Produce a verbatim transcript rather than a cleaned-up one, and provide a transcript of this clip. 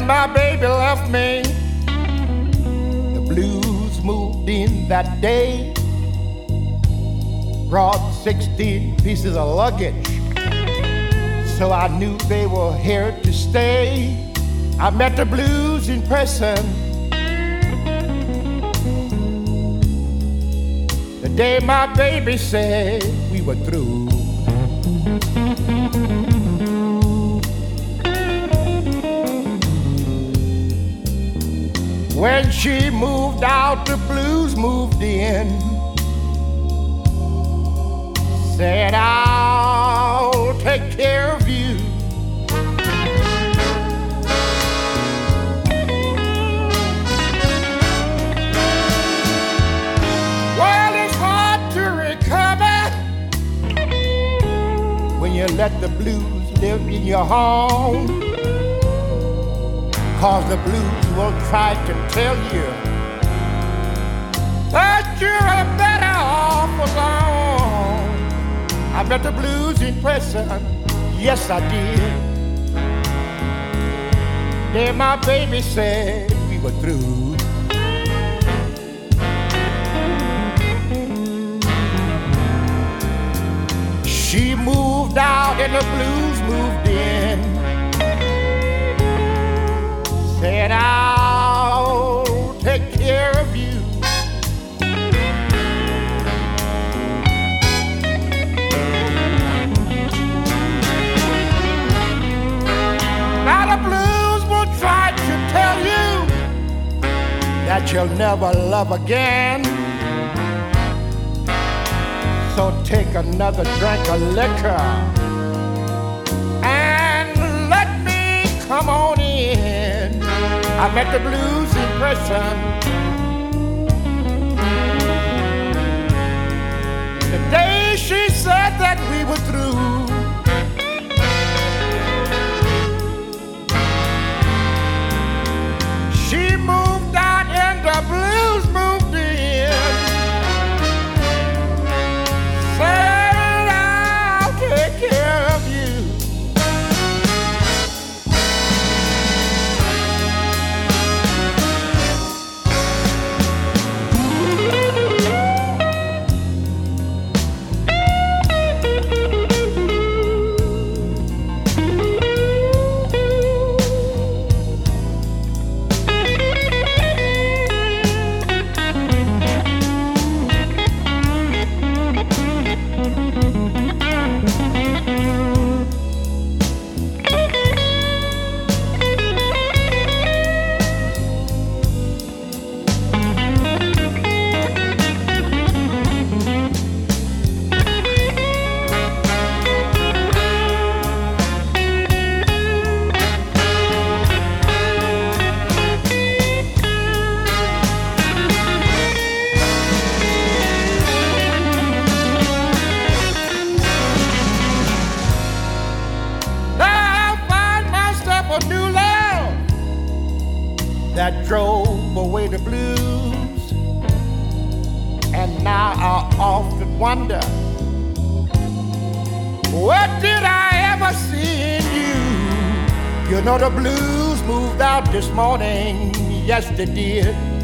my baby left me, the blues moved in that day. Brought sixteen pieces of luggage, so I knew they were here to stay. I met the blues in person the day my baby said we were through. When she moved out, the blues moved in. Said, I'll take care of you. Well, it's hard to recover when you let the blues live in your home. 'Cause the blues will try to tell you that you're better off alone. I met the blues in person, yes I did. Then my baby said we were through. She moved out and the blues moved in. Said I'll take care of you. Now the blues will try to tell you that you'll never love again. So take another drink of liquor and let me come on in. I met the blues in person the day she said that we were through. She moved out and the blues moved in. Said I'll take care of you. That drove away the blues, and now I often wonder, what did I ever see in you? You know the blues moved out this morning, yes they did.